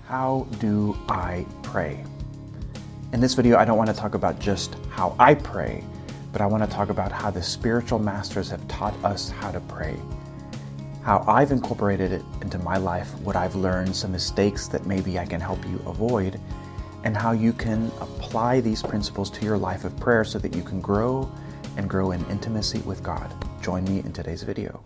How do I pray? In this video, I don't want to talk about just how I pray, but I want to talk about how the spiritual masters have taught us how to pray, how I've incorporated it into my life, what I've learned, some mistakes that maybe I can help you avoid, and how you can apply these principles to your life of prayer so that you can grow and grow in intimacy with God. Join me in today's video.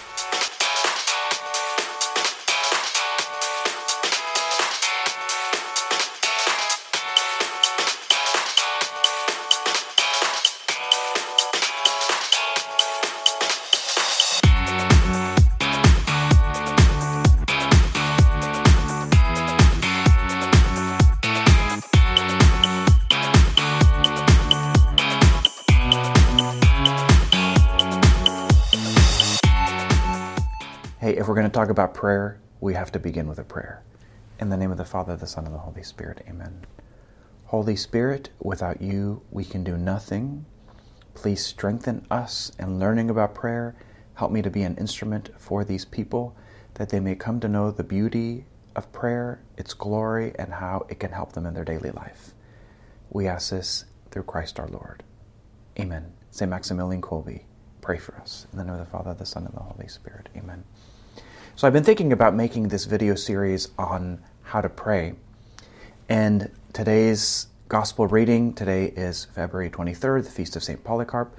Hey, if we're going to talk about prayer, we have to begin with a prayer. In the name of the Father, the Son, and the Holy Spirit, amen. Holy Spirit, without you, we can do nothing. Please strengthen us in learning about prayer. Help me to be an instrument for these people, that they may come to know the beauty of prayer, its glory, and how it can help them in their daily life. We ask this through Christ our Lord. Amen. St. Maximilian Kolbe, pray for us. In the name of the Father, the Son, and the Holy Spirit, amen. So I've been thinking about making this video series on how to pray. And today's gospel reading, today is February 23rd, the Feast of St. Polycarp,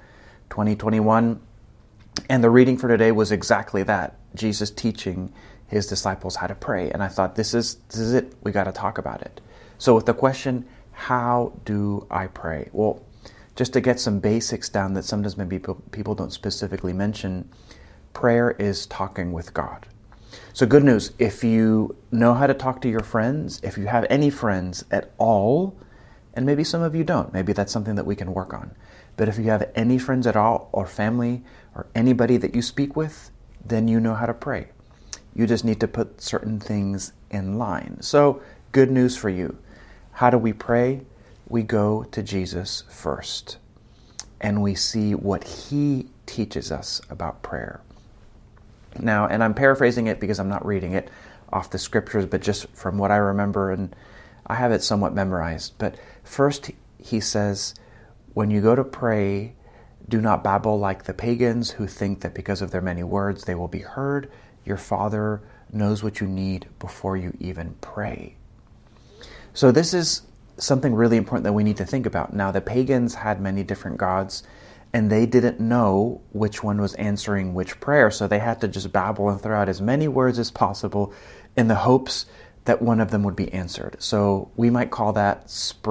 2021. And the reading for today was exactly that, Jesus teaching his disciples how to pray. And I thought, this is it, we got to talk about it. So with the question, how do I pray? Well, just to get some basics down that sometimes maybe people don't specifically mention, prayer is talking with God. So good news, if you know how to talk to your friends, if you have any friends at all, and maybe some of you don't, maybe that's something that we can work on. But if you have any friends at all, or family, or anybody that you speak with, then you know how to pray. You just need to put certain things in line. So good news for you. How do we pray? We go to Jesus first, and we see what he teaches us about prayer. Now, and I'm paraphrasing it because I'm not reading it off the scriptures, but just from what I remember, and I have it somewhat memorized. But first, he says, when you go to pray, do not babble like the pagans who think that because of their many words they will be heard. Your Father knows what you need before you even pray. So this is something really important that we need to think about. Now, the pagans had many different gods, and they didn't know which one was answering which prayer, so they had to just babble and throw out as many words as possible in the hopes that one of them would be answered. So we might call that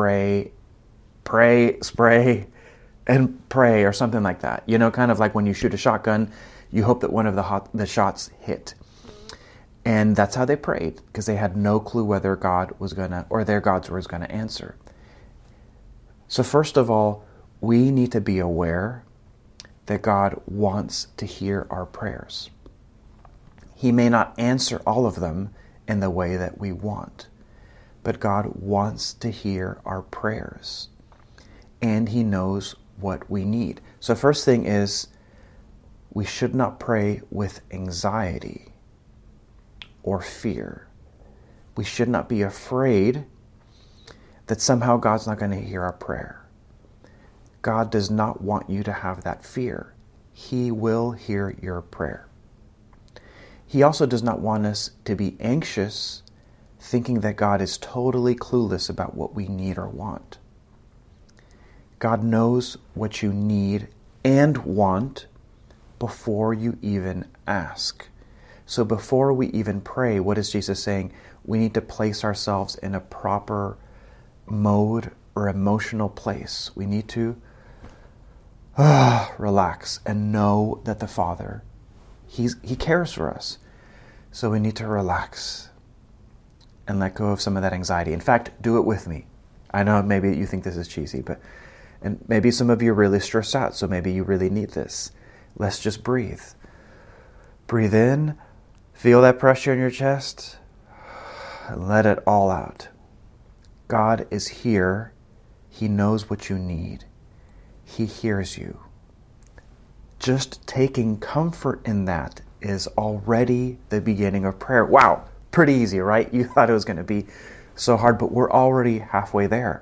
pray, spray, and pray, or something like that. You know, kind of like when you shoot a shotgun, you hope that one of the shots hit. And that's how they prayed, because they had no clue whether God was their gods was going to answer. So first of all, we need to be aware that God wants to hear our prayers. He may not answer all of them in the way that we want, but God wants to hear our prayers, and he knows what we need. So first thing is, we should not pray with anxiety or fear. We should not be afraid that somehow God's not going to hear our prayer. God does not want you to have that fear. He will hear your prayer. He also does not want us to be anxious, thinking that God is totally clueless about what we need or want. God knows what you need and want before you even ask. So before we even pray, what is Jesus saying? We need to place ourselves in a proper mode or emotional place. We need to relax and know that the Father, He cares for us. So we need to relax and let go of some of that anxiety. In fact, do it with me. I know maybe you think this is cheesy, and maybe some of you are really stressed out, so maybe you really need this. Let's just breathe. Breathe in, feel that pressure in your chest, and let it all out. God is here. He knows what you need. He hears you. Just taking comfort in that is already the beginning of prayer. Wow, Pretty easy, right? You thought it was going to be so hard, but we're already halfway there.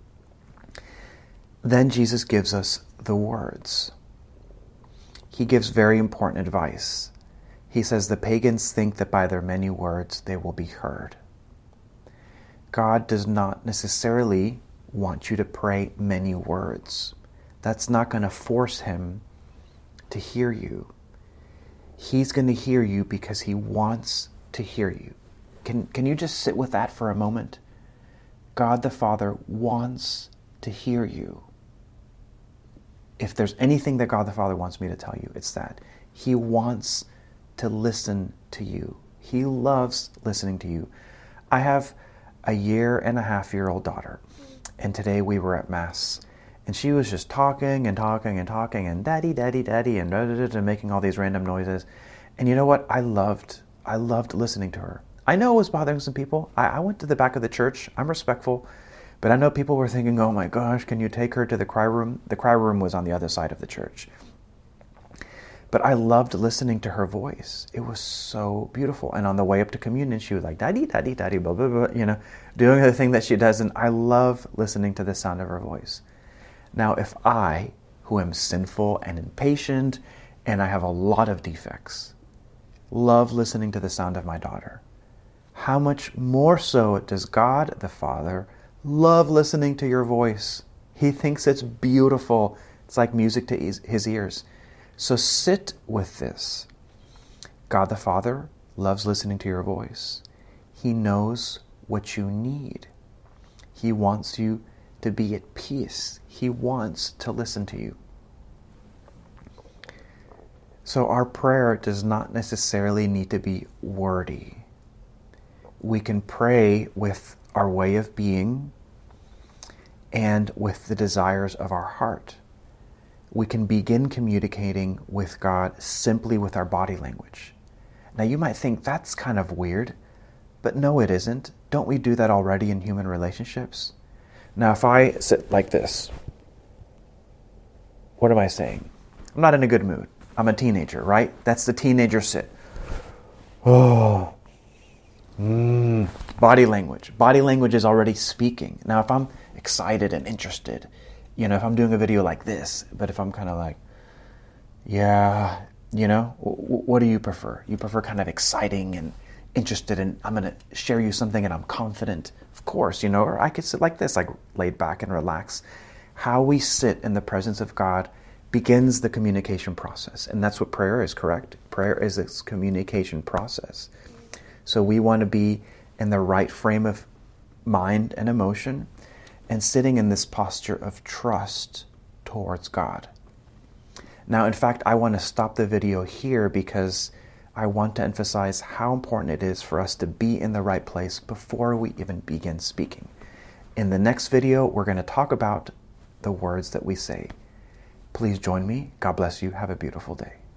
Then Jesus gives us the words. He gives very important advice. He says the pagans think that by their many words they will be heard. God does not necessarily want you to pray many words. That's not going to force him to hear you. He's going to hear you because he wants to hear you. Can you just sit with that for a moment? God the Father wants to hear you. If there's anything that God the Father wants me to tell you, it's that. He wants to listen to you. He loves listening to you. I have a 1.5-year-old daughter, and today we were at Mass, and she was just talking and talking and talking, and daddy, daddy, daddy, and making all these random noises. And you know what? I loved listening to her. I know it was bothering some people. I went to the back of the church. I'm respectful. But I know people were thinking, oh my gosh, can you take her to the cry room? The cry room was on the other side of the church. But I loved listening to her voice. It was so beautiful. And on the way up to communion, she was like, daddy, daddy, daddy, blah, blah, blah, doing the thing that she does. And I love listening to the sound of her voice. Now, if I, who am sinful and impatient, and I have a lot of defects, love listening to the sound of my daughter, how much more so does God the Father love listening to your voice? He thinks it's beautiful. It's like music to his ears. So sit with this. God the Father loves listening to your voice. He knows what you need. He wants you to be at peace. He wants to listen to you. So our prayer does not necessarily need to be wordy. We can pray with our way of being and with the desires of our heart. We can begin communicating with God simply with our body language. Now you might think that's kind of weird, but no, it isn't. Don't we do that already in human relationships? Now if I sit like this, what am I saying? I'm not in a good mood. I'm a teenager, right? That's the teenager sit. Oh. Body language. Body language is already speaking. Now, if I'm excited and interested, if I'm doing a video like this, but if I'm kind of like, yeah, what do you prefer? You prefer kind of exciting and interested, and I'm going to share you something and I'm confident, of course, or I could sit like this, like laid back and relax. How we sit in the presence of God begins the communication process. And that's what prayer is, correct? Prayer is this communication process. So we want to be in the right frame of mind and emotion and sitting in this posture of trust towards God. Now, in fact, I want to stop the video here because I want to emphasize how important it is for us to be in the right place before we even begin speaking. In the next video, we're going to talk about the words that we say. Please join me. God bless you. Have a beautiful day.